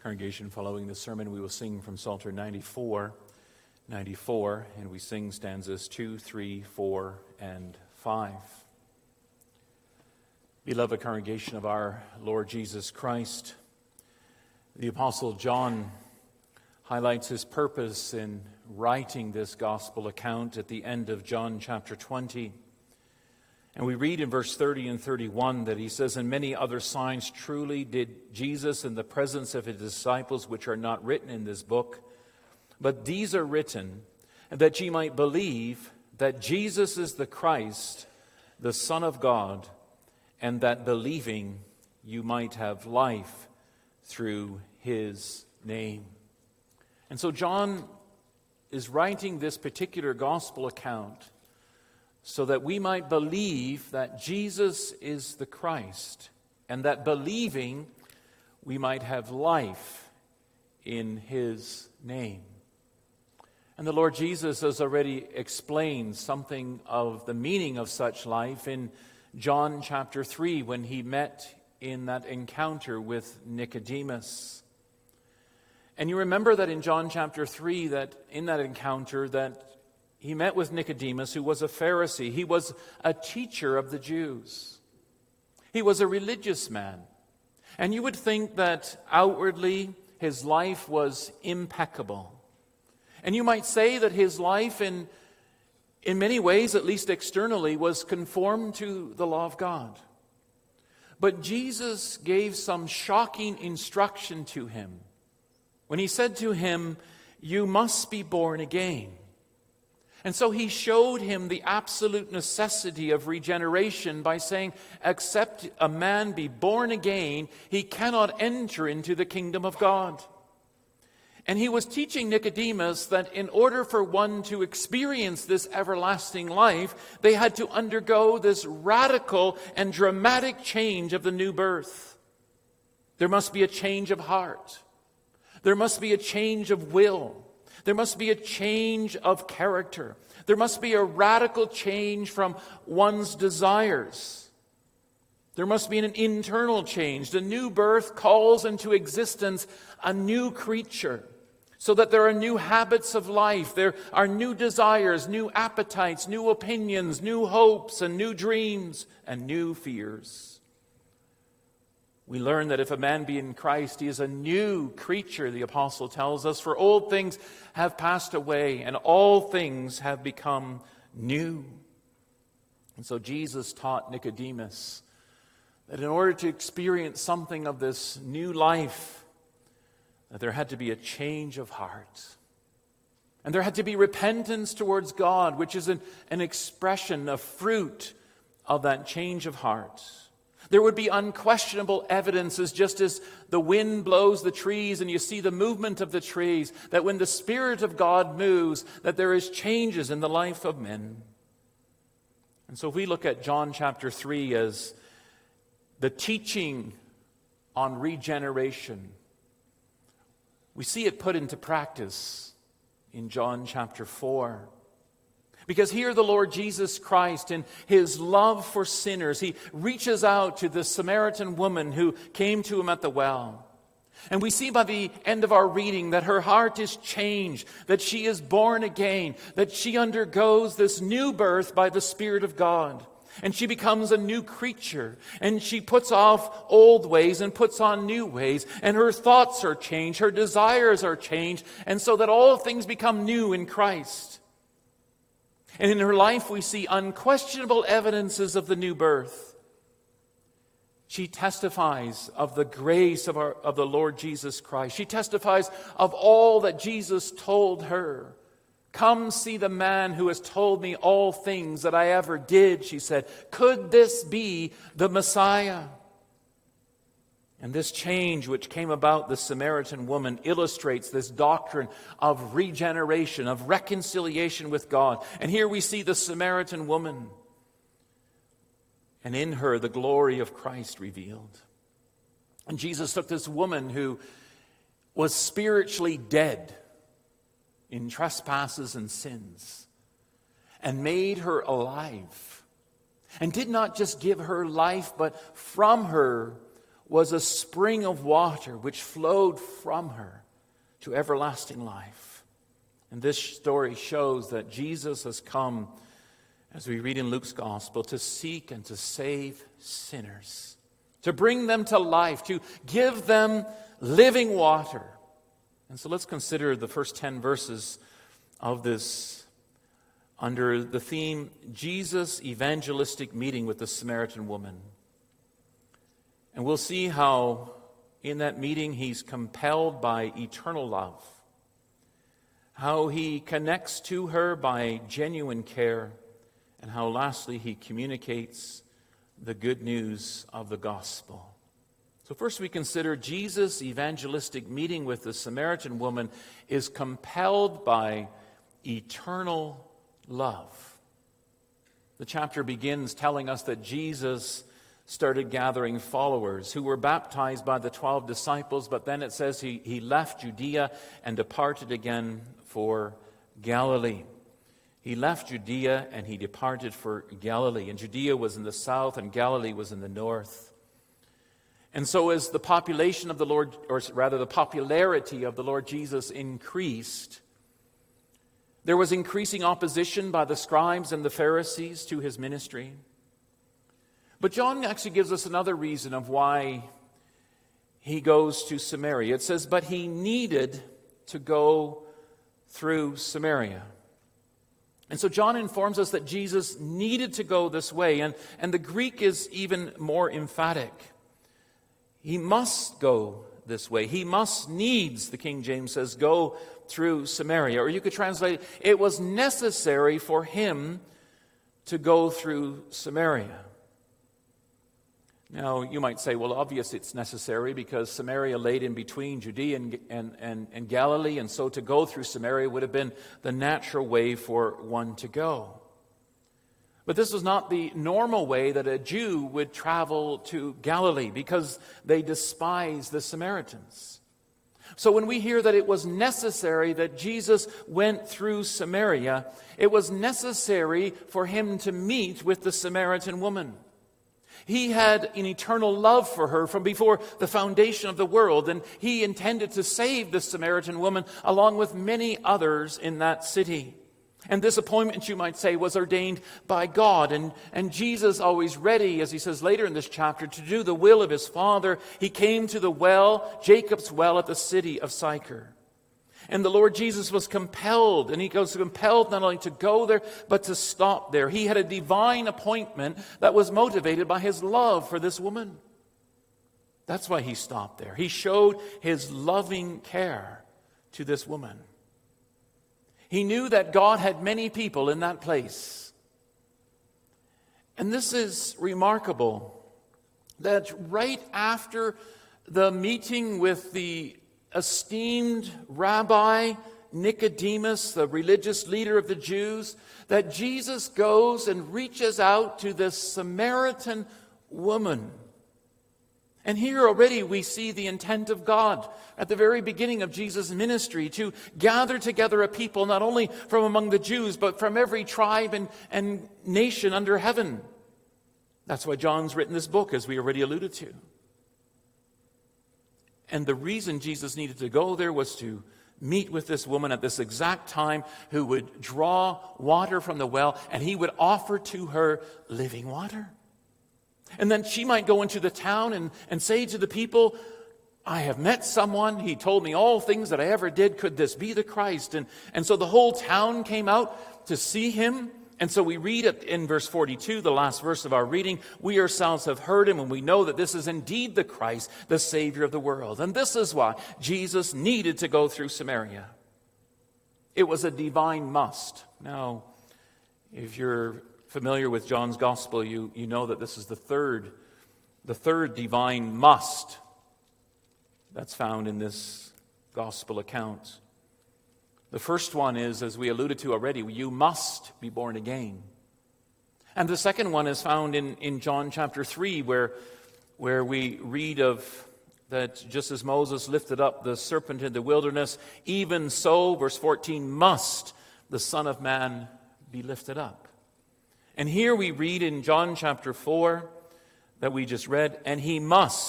Congregation, following the sermon, we will sing from Psalter 94, and we sing stanzas 2, 3, 4, and 5. Beloved congregation of our Lord Jesus Christ, the Apostle John highlights his purpose in writing this gospel account at the end of John chapter 20. And we read in verse 30 and 31 that he says, "And many other signs truly did Jesus in the presence of his disciples, which are not written in this book. But these are written, that ye might believe that Jesus is the Christ, the Son of God, and that believing you might have life through his name." And so John is writing this particular gospel account so that we might believe that Jesus is the Christ, and that believing we might have life in his name. And the Lord Jesus has already explained something of the meaning of such life in John chapter 3 when he met in that encounter with Nicodemus. And you remember that in John chapter 3, that in that encounter that he met with Nicodemus, who was a Pharisee. He was a teacher of the Jews. He was a religious man. And you would think that outwardly his life was impeccable. And you might say that his life in many ways, at least externally, was conformed to the law of God. But Jesus gave some shocking instruction to him when he said to him, "You must be born again." And so he showed him the absolute necessity of regeneration by saying, except a man be born again, he cannot enter into the kingdom of God. And he was teaching Nicodemus that in order for one to experience this everlasting life, they had to undergo this radical and dramatic change of the new birth. There must be a change of heart. There must be a change of will. There must be a change of character. There must be a radical change from one's desires. There must be an internal change. The new birth calls into existence a new creature, so that there are new habits of life. There are new desires, new appetites, new opinions, new hopes, and new dreams, and new fears. We learn that if a man be in Christ, he is a new creature, the apostle tells us. For old things have passed away, and all things have become new. And so Jesus taught Nicodemus that in order to experience something of this new life, that there had to be a change of heart. And there had to be repentance towards God, which is an expression, a fruit of that change of heart. There would be unquestionable evidences, just as the wind blows the trees and you see the movement of the trees, that when the Spirit of God moves, that there is changes in the life of men. And so if we look at John chapter 3 as the teaching on regeneration, we see it put into practice in John chapter 4. Because here the Lord Jesus Christ, in his love for sinners, he reaches out to the Samaritan woman who came to him at the well. And we see by the end of our reading that her heart is changed, that she is born again, that she undergoes this new birth by the Spirit of God. And she becomes a new creature, and she puts off old ways and puts on new ways, and her thoughts are changed, her desires are changed, and so that all things become new in Christ. And in her life we see unquestionable evidences of the new birth. She testifies of the grace of the Lord Jesus Christ. She testifies of all that Jesus told her. "Come see the man who has told me all things that I ever did," she said. "Could this be the Messiah?" And this change which came about the Samaritan woman illustrates this doctrine of regeneration, of reconciliation with God. And here we see the Samaritan woman, and in her the glory of Christ revealed. And Jesus took this woman who was spiritually dead in trespasses and sins, and made her alive. And did not just give her life, but from her was a spring of water which flowed from her to everlasting life. And this story shows that Jesus has come, as we read in Luke's Gospel, to seek and to save sinners, to bring them to life, to give them living water. And so let's consider the first 10 verses of this under the theme, Jesus' evangelistic meeting with the Samaritan woman. And we'll see how in that meeting he's compelled by eternal love, how he connects to her by genuine care, and how lastly he communicates the good news of the gospel. So first we consider Jesus' evangelistic meeting with the Samaritan woman is compelled by eternal love. The chapter begins telling us that Jesus started gathering followers who were baptized by the 12 disciples, but then it says he left Judea and departed again for Galilee. He left Judea and he departed for Galilee. And Judea was in the south and Galilee was in the north. And so as the population of the Lord, or rather the popularity of the Lord Jesus increased, there was increasing opposition by the scribes and the Pharisees to his ministry. But John actually gives us another reason of why he goes to Samaria. It says, but he needed to go through Samaria. And so John informs us that Jesus needed to go this way. And the Greek is even more emphatic. He must go this way. He must needs, the King James says, go through Samaria. Or you could translate, it was necessary for him to go through Samaria. Now, you might say, well, obviously it's necessary because Samaria laid in between Judea and Galilee, and so to go through Samaria would have been the natural way for one to go. But this was not the normal way that a Jew would travel to Galilee because they despised the Samaritans. So when we hear that it was necessary that Jesus went through Samaria, it was necessary for him to meet with the Samaritan woman. He had an eternal love for her from before the foundation of the world, and he intended to save the Samaritan woman along with many others in that city. And this appointment, you might say, was ordained by God. And Jesus, always ready, as he says later in this chapter, to do the will of his Father, he came to the well, Jacob's well at the city of Sychar. And the Lord Jesus was compelled, and he was compelled not only to go there, but to stop there. He had a divine appointment that was motivated by his love for this woman. That's why he stopped there. He showed his loving care to this woman. He knew that God had many people in that place. And this is remarkable, that right after the meeting with the esteemed Rabbi Nicodemus, the religious leader of the Jews, that Jesus goes and reaches out to this Samaritan woman. And here already we see the intent of God at the very beginning of Jesus' ministry to gather together a people not only from among the Jews, but from every tribe and nation under heaven. That's why John's written this book, as we already alluded to. And the reason Jesus needed to go there was to meet with this woman at this exact time, who would draw water from the well, and he would offer to her living water. And then she might go into the town and say to the people, I have met someone. He told me all things that I ever did. Could this be the Christ? And so the whole town came out to see him. And so we read it in verse 42, the last verse of our reading. We ourselves have heard him, and we know that this is indeed the Christ, the Savior of the world. And this is why Jesus needed to go through Samaria. It was a divine must. Now, if you're familiar with John's Gospel, you know that this is the third divine must that's found in this Gospel account. The first one is, as we alluded to already, you must be born again. And the second one is found in John chapter 3, where we read of that just as Moses lifted up the serpent in the wilderness, even so, verse 14, must the Son of Man be lifted up. And here we read in John chapter 4 that we just read, and he must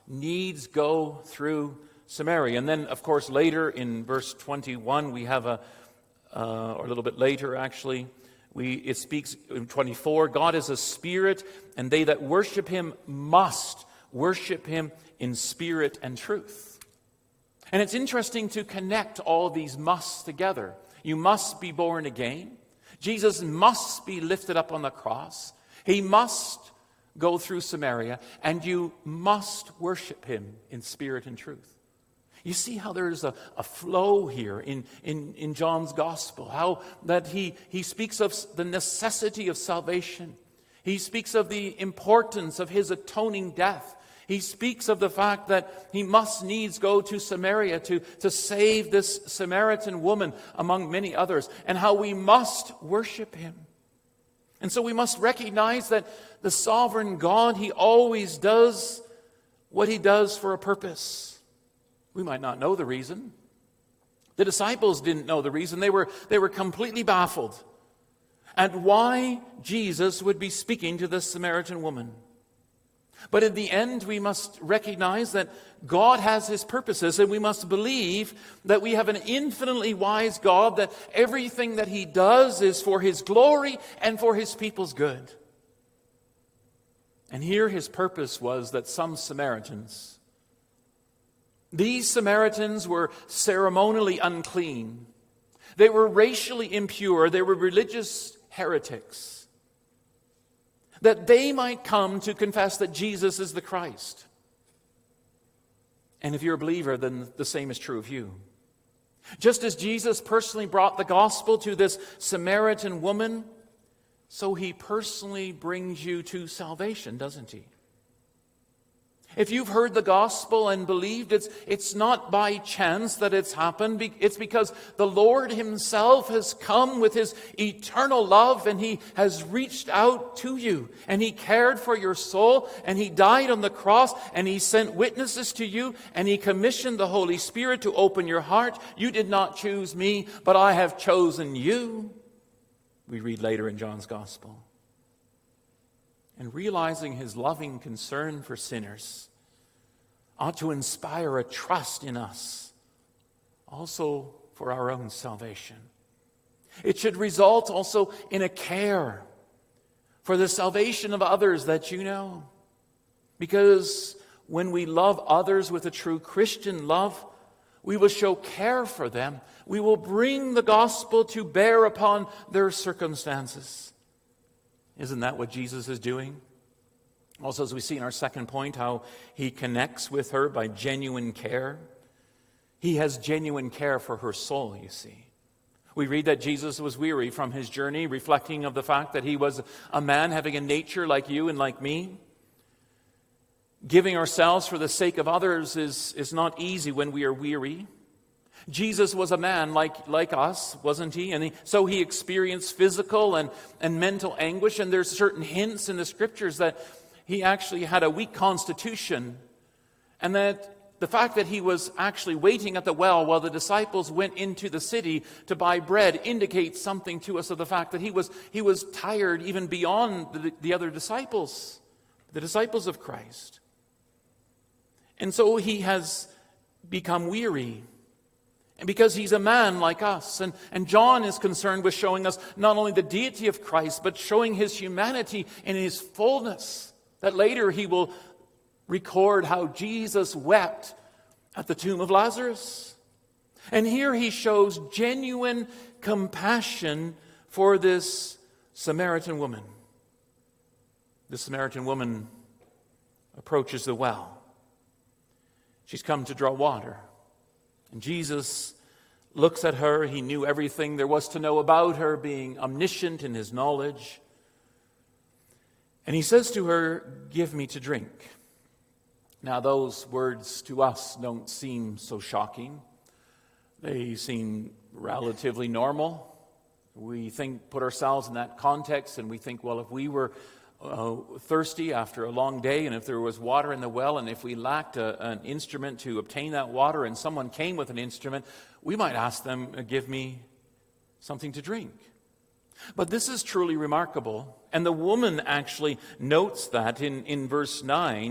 needs go through Samaria. And then, of course, later in verse 21, we have or a little bit later actually, it speaks in 24, God is a spirit, and they that worship him must worship him in spirit and truth. And it's interesting to connect all these musts together. You must be born again. Jesus must be lifted up on the cross. He must go through Samaria, and you must worship him in spirit and truth. You see how there's a flow here in John's gospel, how that he speaks of the necessity of salvation. He speaks of the importance of his atoning death. He speaks of the fact that he must needs go to Samaria to save this Samaritan woman among many others, and how we must worship him. And so we must recognize that the sovereign God, he always does what he does for a purpose. We might not know the reason. The disciples didn't know the reason. They were completely baffled at why Jesus would be speaking to this Samaritan woman. But in the end, we must recognize that God has his purposes, and we must believe that we have an infinitely wise God, that everything that he does is for his glory and for his people's good. And here his purpose was that some Samaritans, these Samaritans were ceremonially unclean. They were racially impure. They were religious heretics. That they might come to confess that Jesus is the Christ. And if you're a believer, then the same is true of you. Just as Jesus personally brought the gospel to this Samaritan woman, so he personally brings you to salvation, doesn't he? If you've heard the gospel and believed, it's not by chance that it's happened. It's because the Lord himself has come with his eternal love, and he has reached out to you, and he cared for your soul, and he died on the cross, and he sent witnesses to you, and he commissioned the Holy Spirit to open your heart. You did not choose me, but I have chosen you. We read later in John's gospel. And realizing his loving concern for sinners ought to inspire a trust in us, also for our own salvation. It should result also in a care for the salvation of others that you know. Because when we love others with a true Christian love, we will show care for them. We will bring the gospel to bear upon their circumstances. Isn't that what Jesus is doing? Also, as we see in our second point, how he connects with her by genuine care. He has genuine care for her soul, you see. We read that Jesus was weary from his journey, reflecting of the fact that he was a man having a nature like you and like me. Giving ourselves for the sake of others is not easy when we are weary. Jesus was a man like us, wasn't he? And so he experienced physical and mental anguish. And there's certain hints in the scriptures that he actually had a weak constitution. And that the fact that he was actually waiting at the well while the disciples went into the city to buy bread indicates something to us of the fact that he was tired even beyond the other disciples, the disciples of Christ. And so he has become weary. And because he's a man like us. And John is concerned with showing us not only the deity of Christ, but showing his humanity in his fullness. That later he will record how Jesus wept at the tomb of Lazarus. And here he shows genuine compassion for this Samaritan woman. The Samaritan woman approaches the well. She's come to draw water. And Jesus looks at her. He knew everything there was to know about her, being omniscient in his knowledge. And he says to her, "Give me to drink." Now, those words to us don't seem so shocking. They seem relatively normal. We put ourselves in that context, and we think, well, if we were thirsty after a long day, and if there was water in the well, and if we lacked an instrument to obtain that water, and someone came with an instrument, we might ask them, "Give me something to drink." But this is truly remarkable. And the woman actually notes that in verse 9,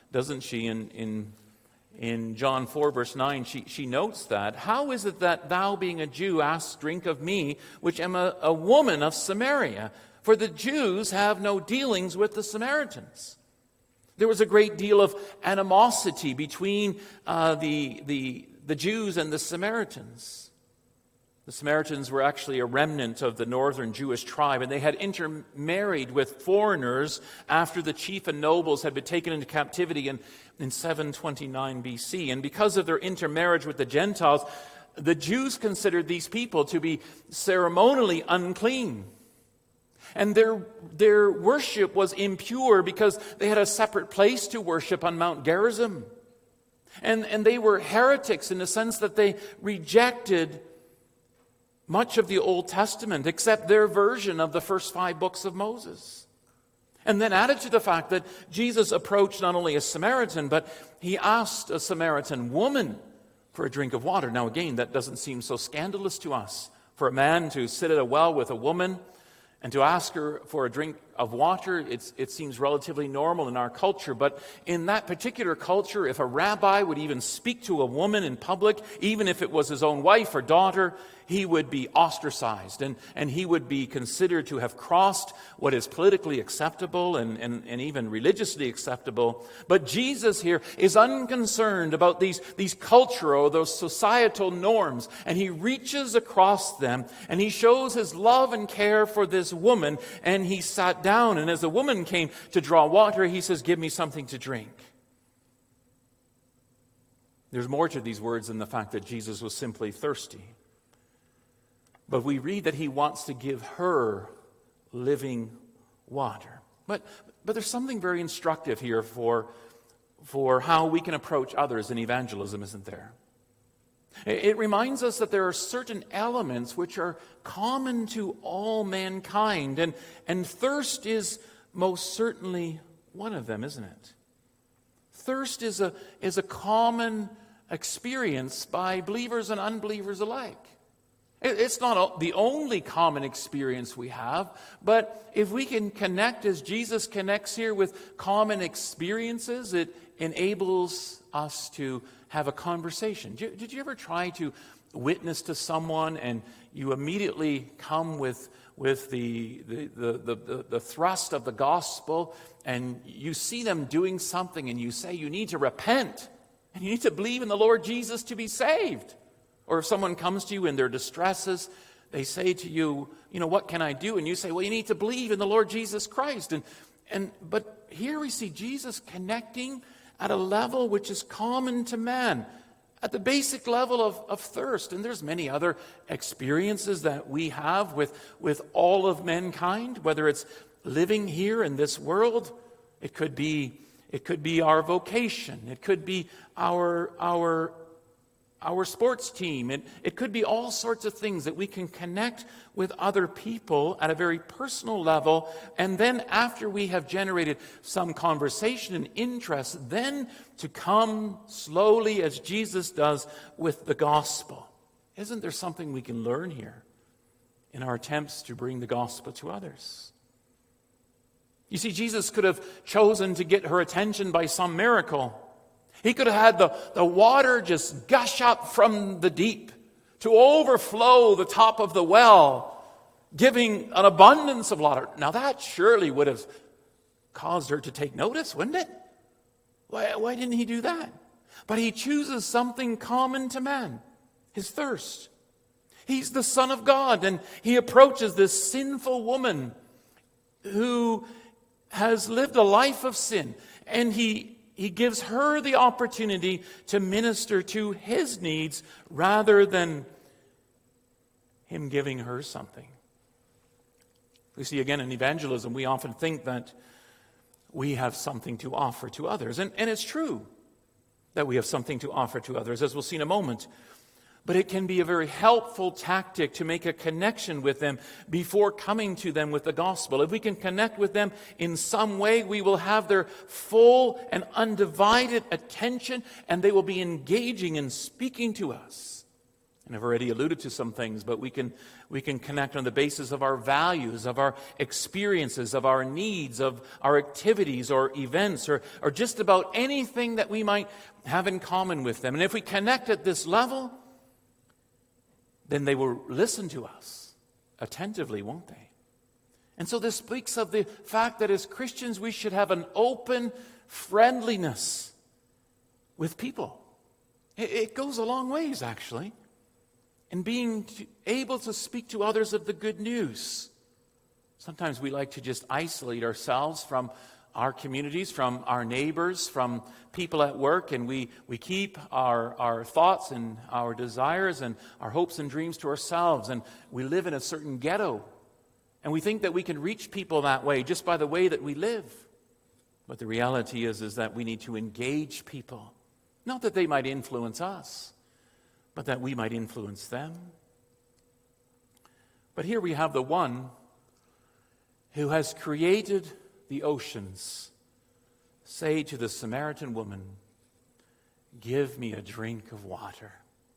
doesn't she? In John 4, verse 9, she notes that. How is it that thou, being a Jew, askest drink of me, which am a woman of Samaria? For the Jews have no dealings with the Samaritans. There was a great deal of animosity between the Jews and the Samaritans. The Samaritans were actually a remnant of the northern Jewish tribe, and they had intermarried with foreigners after the chief and nobles had been taken into captivity in 729 BC. And because of their intermarriage with the Gentiles, the Jews considered these people to be ceremonially unclean. And their worship was impure because they had a separate place to worship on Mount Gerizim. And they were heretics in the sense that they rejected much of the Old Testament except their version of the first 5 books of Moses. And then added to the fact that Jesus approached not only a Samaritan, but he asked a Samaritan woman for a drink of water. Now again, that doesn't seem so scandalous to us. For a man to sit at a well with a woman and to ask her for a drink of water, it seems relatively normal in our culture. But in that particular culture, if a rabbi would even speak to a woman in public, even if it was his own wife or daughter, he would be ostracized, and he would be considered to have crossed what is politically acceptable and even religiously acceptable. But Jesus here is unconcerned about these cultural, those societal norms, and he reaches across them, and he shows his love and care for this woman, and he sat down, and as the woman came to draw water, he says, "Give me something to drink." There's more to these words than the fact that Jesus was simply thirsty. But we read that he wants to give her living water. But there's something very instructive here for how we can approach others in evangelism, isn't there? It reminds us that there are certain elements which are common to all mankind, and thirst is most certainly one of them, isn't it? Thirst is a common experience by believers and unbelievers alike. It's not the only common experience we have, but if we can connect as Jesus connects here with common experiences, it enables us to have a conversation. Did you ever try to witness to someone and you immediately come with the thrust of the gospel, and you see them doing something and you say you need to repent and you need to believe in the Lord Jesus to be saved? Or if someone comes to you in their distresses, they say to you, what can I do? And you say, well, you need to believe in the Lord Jesus Christ. But here we see Jesus connecting at a level which is common to man, at the basic level of thirst. And there's many other experiences that we have with all of mankind, whether it's living here in this world. It could be our vocation. It could be our sports team. It could be all sorts of things that we can connect with other people at a very personal level. And then after we have generated some conversation and interest, then to come slowly as Jesus does with the gospel. Isn't there something we can learn here in our attempts to bring the gospel to others? You see, Jesus could have chosen to get her attention by some miracle. He could have had the water just gush up from the deep to overflow the top of the well, giving an abundance of water. Now that surely would have caused her to take notice, wouldn't it? Why didn't he do that? But he chooses something common to man, his thirst. He's the Son of God, and he approaches this sinful woman who has lived a life of sin, and he gives her the opportunity to minister to his needs rather than him giving her something. We see again in evangelism, we often think that we have something to offer to others. And it's true that we have something to offer to others, as we'll see in a moment. But it can be a very helpful tactic to make a connection with them before coming to them with the gospel. If we can connect with them in some way, we will have their full and undivided attention, and they will be engaging and speaking to us. And I've already alluded to some things, but we can connect on the basis of our values, of our experiences, of our needs, of our activities or events, or just about anything that we might have in common with them. And if we connect at this level, then they will listen to us attentively, won't they? And so this speaks of the fact that as Christians we should have an open friendliness with people. It goes a long ways, actually. And being able to speak to others of the good news. Sometimes we like to just isolate ourselves from our communities, from our neighbors, from people at work, and we keep our thoughts and our desires and our hopes and dreams to ourselves, and we live in a certain ghetto. And we think that we can reach people that way just by the way that we live. But the reality is that we need to engage people. Not that they might influence us, but that we might influence them. But here we have the one who has created the oceans say to the Samaritan woman, "Give me a drink of water."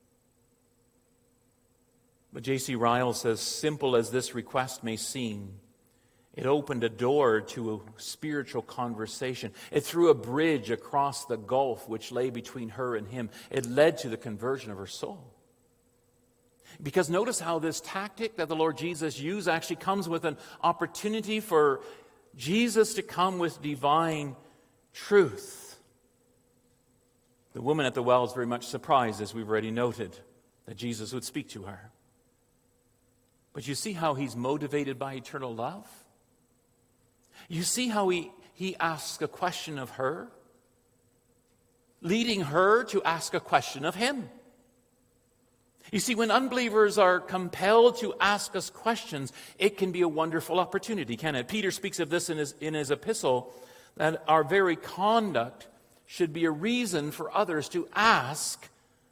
But J.C. Ryle says, simple as this request may seem, it opened a door to a spiritual conversation. It threw a bridge across the gulf which lay between her and him. It led to the conversion of her soul. Because notice how this tactic that the Lord Jesus used actually comes with an opportunity for Jesus to come with divine truth. The woman at the well is very much surprised, as we've already noted, that Jesus would speak to her. But you see how he's motivated by eternal love? You see how he asks a question of her, leading her to ask a question of him. You see, when unbelievers are compelled to ask us questions, it can be a wonderful opportunity, can't it? Peter speaks of this in his epistle, that our very conduct should be a reason for others to ask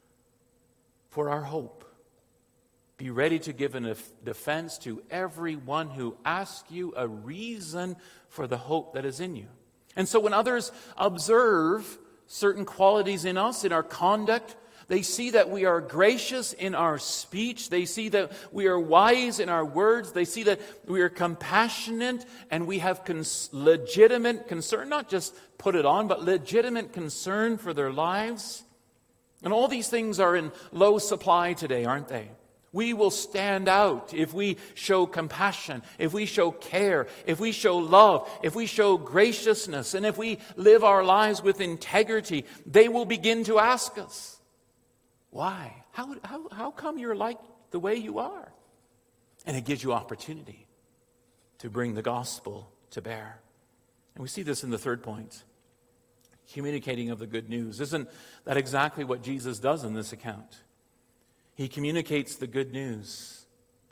for our hope. Be ready to give a defense to everyone who asks you a reason for the hope that is in you. And so when others observe certain qualities in us, in our conduct, they see that we are gracious in our speech. They see that we are wise in our words. They see that we are compassionate and we have legitimate concern, not just put it on, but legitimate concern for their lives. And all these things are in low supply today, aren't they? We will stand out if we show compassion, if we show care, if we show love, if we show graciousness, and if we live our lives with integrity. They will begin to ask us, why? How come you're like the way you are? And it gives you opportunity to bring the gospel to bear. And we see this in the third point, communicating of the good news. Isn't that exactly what Jesus does in this account? He communicates the good news.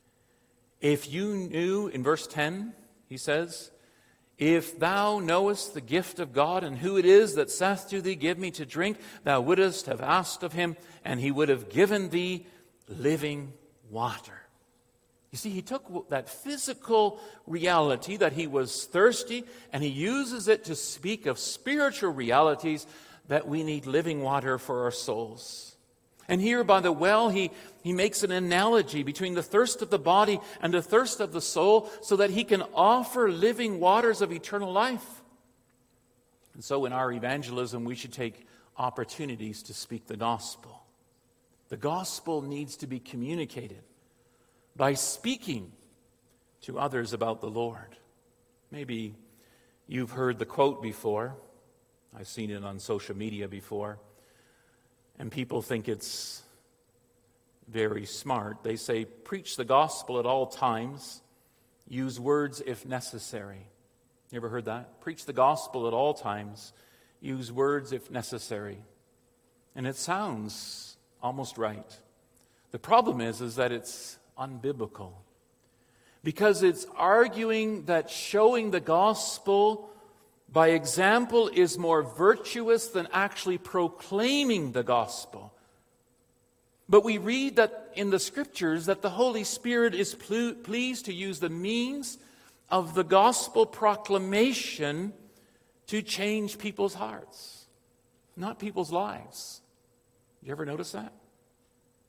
If you knew, in verse 10, he says, if thou knowest the gift of God and who it is that saith to thee, give me to drink, thou wouldest have asked of him, and he would have given thee living water. You see, he took that physical reality that he was thirsty, and he uses it to speak of spiritual realities that we need living water for our souls. And here by the well, he makes an analogy between the thirst of the body and the thirst of the soul so that he can offer living waters of eternal life. And so in our evangelism, we should take opportunities to speak the gospel. The gospel needs to be communicated by speaking to others about the Lord. Maybe you've heard the quote before. I've seen it on social media before. And people think it's very smart. They say, preach the gospel at all times. Use words if necessary. You ever heard that? Preach the gospel at all times. Use words if necessary. And it sounds almost right. The problem is that it's unbiblical. Because it's arguing that showing the gospel by example is more virtuous than actually proclaiming the gospel. But we read that in the Scriptures that the Holy Spirit is pleased to use the means of the gospel proclamation to change people's hearts, not people's lives. You ever notice that?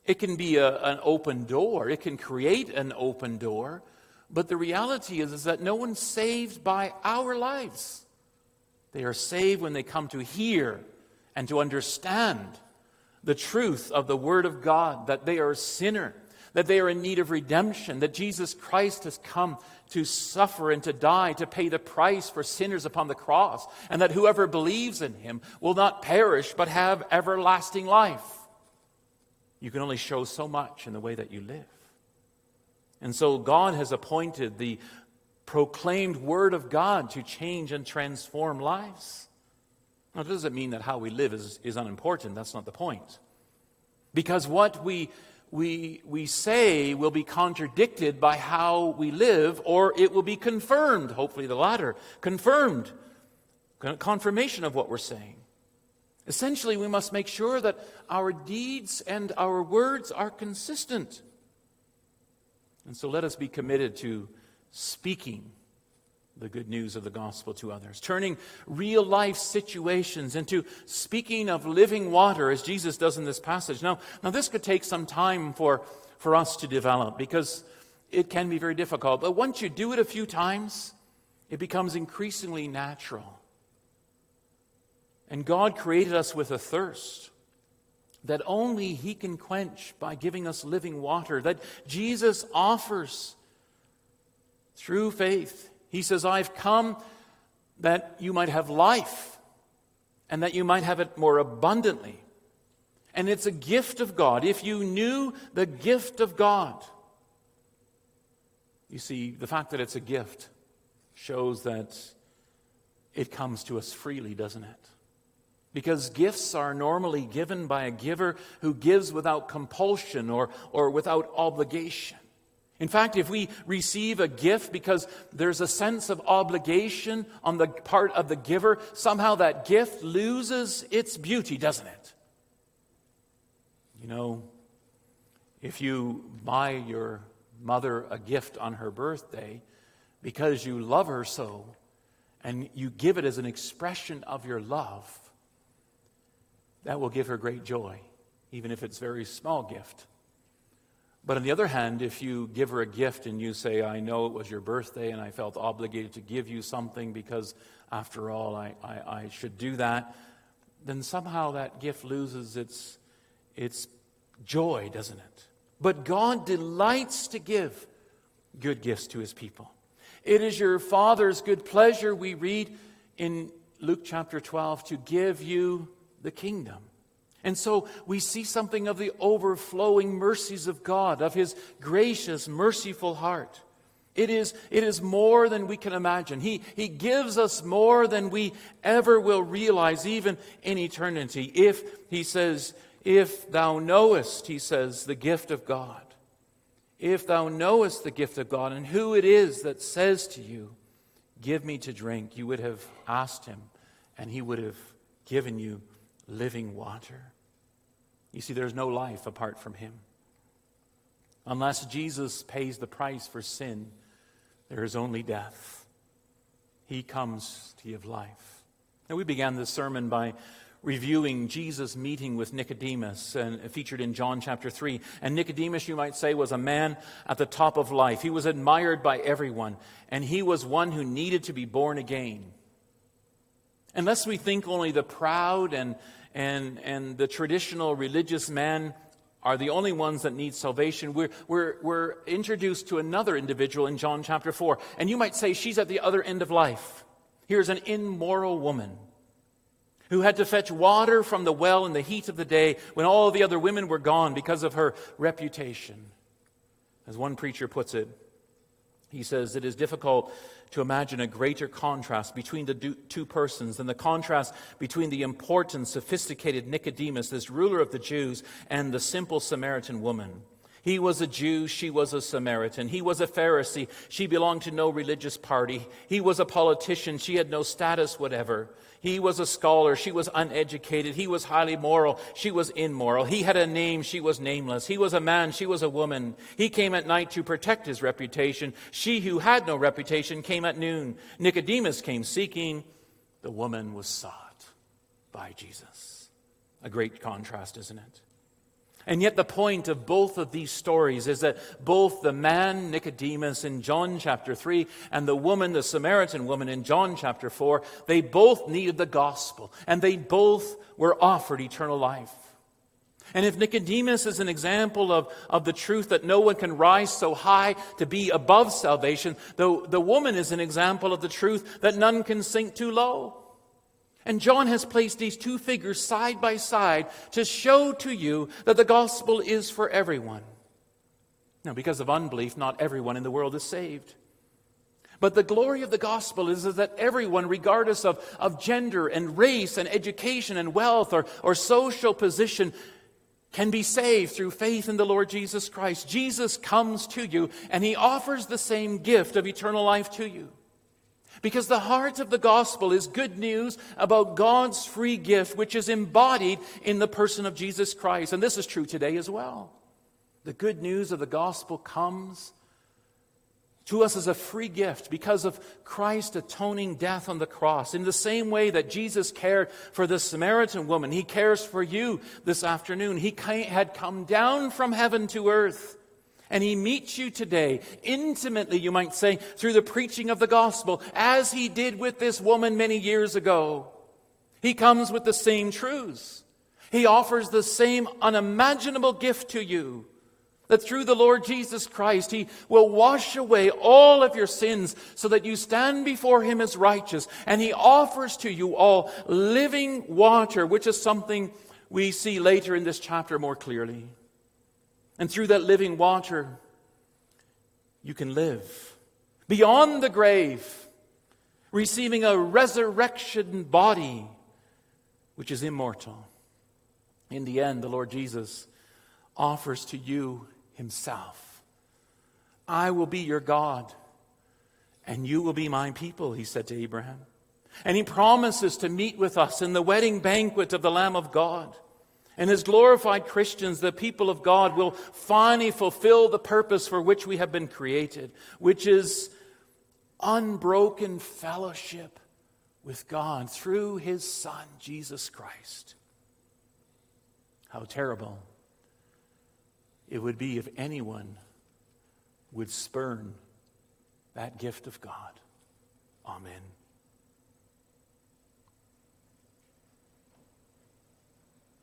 It can be an open door. It can create an open door. But the reality is that no one's saved by our lives. They are saved when they come to hear and to understand the truth of the Word of God, that they are a sinner, that they are in need of redemption, that Jesus Christ has come to suffer and to die, to pay the price for sinners upon the cross, and that whoever believes in Him will not perish but have everlasting life. You can only show so much in the way that you live. And so God has appointed the proclaimed Word of God to change and transform lives. Now, it doesn't mean that how we live is unimportant. That's not the point. Because what we say will be contradicted by how we live, or it will be confirmed, hopefully the latter, confirmation of what we're saying. Essentially, we must make sure that our deeds and our words are consistent. And so let us be committed to speaking the good news of the gospel to others, turning real life situations into speaking of living water, as Jesus does in this passage. Now this could take some time for us to develop, because it can be very difficult. But once you do it a few times, it becomes increasingly natural. And God created us with a thirst that only He can quench by giving us living water, that Jesus offers through faith. He says, I've come that you might have life and that you might have it more abundantly. And it's a gift of God. If you knew the gift of God, you see, the fact that it's a gift shows that it comes to us freely, doesn't it? Because gifts are normally given by a giver who gives without compulsion or without obligation. In fact, if we receive a gift because there's a sense of obligation on the part of the giver, somehow that gift loses its beauty, doesn't it? You know, if you buy your mother a gift on her birthday because you love her so, and you give it as an expression of your love, that will give her great joy, even if it's a very small gift. But on the other hand, if you give her a gift and you say, I know it was your birthday and I felt obligated to give you something because, after all, I should do that, then somehow that gift loses its joy, doesn't it? But God delights to give good gifts to His people. It is your Father's good pleasure, we read in Luke chapter 12, to give you the kingdom. And so we see something of the overflowing mercies of God, of His gracious, merciful heart. It is more than we can imagine. He gives us more than we ever will realize, even in eternity. If thou knowest, He says, the gift of God. If thou knowest the gift of God and who it is that says to you, give me to drink, you would have asked Him and He would have given you living water. You see, there's no life apart from Him. Unless Jesus pays the price for sin, there is only death. He comes to give life. Now, we began this sermon by reviewing Jesus' meeting with Nicodemus, and featured in John chapter 3. And Nicodemus, you might say, was a man at the top of life. He was admired by everyone, and he was one who needed to be born again. Unless we think only the proud and the traditional religious man are the only ones that need salvation, we're introduced to another individual in John chapter 4. And you might say she's at the other end of life. Here's an immoral woman who had to fetch water from the well in the heat of the day when all the other women were gone because of her reputation. As one preacher puts it, he says, it is difficult to imagine a greater contrast between the two persons than the contrast between the important, sophisticated Nicodemus, this ruler of the Jews, and the simple Samaritan woman. He was a Jew, she was a Samaritan. He was a Pharisee, she belonged to no religious party. He was a politician, she had no status whatever. He was a scholar, she was uneducated. He was highly moral, she was immoral. He had a name, she was nameless. He was a man, she was a woman. He came at night to protect his reputation. She who had no reputation came at noon. Nicodemus came seeking. The woman was sought by Jesus. A great contrast, isn't it? And yet the point of both of these stories is that both the man, Nicodemus, in John chapter 3, and the woman, the Samaritan woman, in John chapter 4, they both needed the gospel, and they both were offered eternal life. And if Nicodemus is an example of the truth that no one can rise so high to be above salvation, the woman is an example of the truth that none can sink too low. And John has placed these two figures side by side to show to you that the gospel is for everyone. Now, because of unbelief, not everyone in the world is saved. But the glory of the gospel is that everyone, regardless of gender and race and education and wealth or social position, can be saved through faith in the Lord Jesus Christ. Jesus comes to you and he offers the same gift of eternal life to you. Because the heart of the gospel is good news about God's free gift, which is embodied in the person of Jesus Christ. And this is true today as well. The good news of the gospel comes to us as a free gift because of Christ's atoning death on the cross. In the same way that Jesus cared for the Samaritan woman, he cares for you this afternoon. He had come down from heaven to earth. And he meets you today, intimately, you might say, through the preaching of the gospel, as he did with this woman many years ago. He comes with the same truths. He offers the same unimaginable gift to you, that through the Lord Jesus Christ, he will wash away all of your sins so that you stand before him as righteous. And he offers to you all living water, which is something we see later in this chapter more clearly. And through that living water, you can live beyond the grave, receiving a resurrection body, which is immortal. In the end, the Lord Jesus offers to you himself. I will be your God, and you will be my people, he said to Abraham. And he promises to meet with us in the wedding banquet of the Lamb of God. And as glorified Christians, the people of God will finally fulfill the purpose for which we have been created, which is unbroken fellowship with God through his Son, Jesus Christ. How terrible it would be if anyone would spurn that gift of God. Amen.